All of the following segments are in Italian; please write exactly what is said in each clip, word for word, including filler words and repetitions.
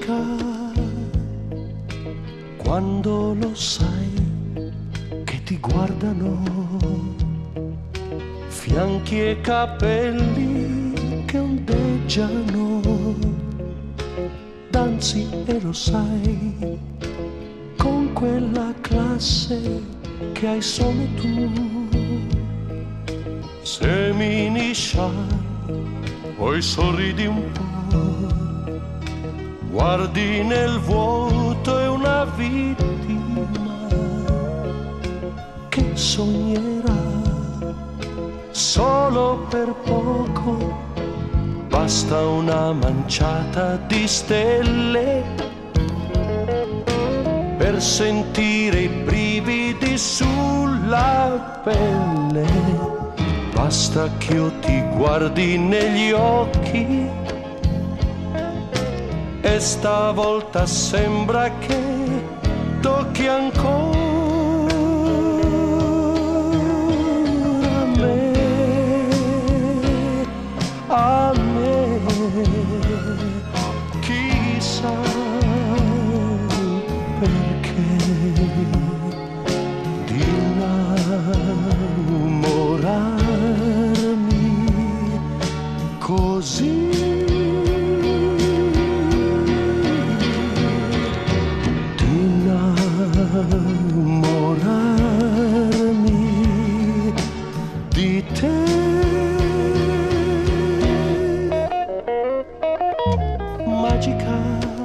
magica quando lo sai che ti guardano fianchi e capelli che ondeggiano, danzi e lo sai con quella classe che hai solo tu. Semini sciar, poi sorridi un po', guardi nel vuoto e una vittima che sognerà solo per poco. Basta una manciata di stelle per sentire i brividi sulla pelle. Basta che io ti guardi negli occhi e stavolta sembra che tocchi ancora me, a me. Chissà perché di innamorarmi così. Innamorarmi di te. Magica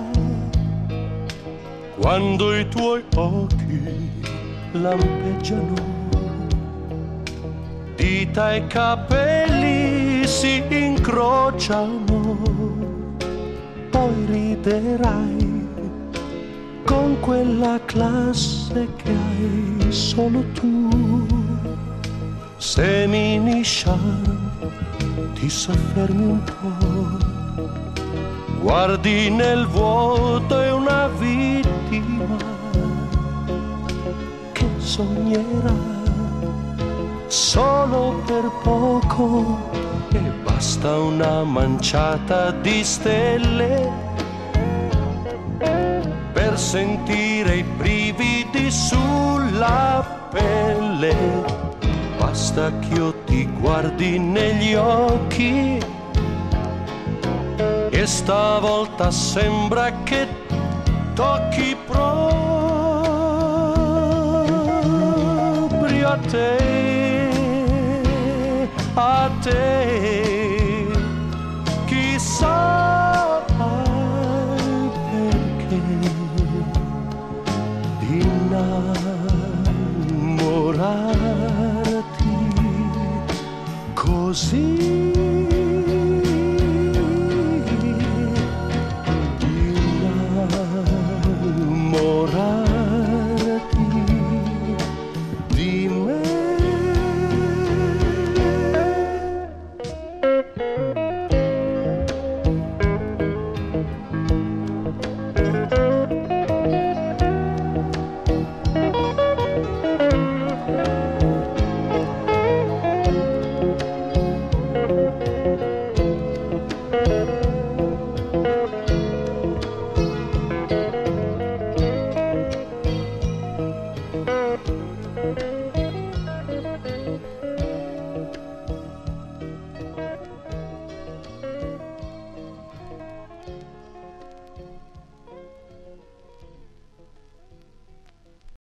quando i tuoi occhi lampeggiano, dita e capelli si incrociano, poi riderai con quella classe che hai solo tu. Semini sciar, ti soffermi un po', guardi nel vuoto e una vittima che sognerà solo per poco. E basta una manciata di stelle per sentire i brividi sulla pelle. Basta che io ti guardi negli occhi e stavolta sembra che tocchi proprio a te, a te. Chissà perché di innamorarti così.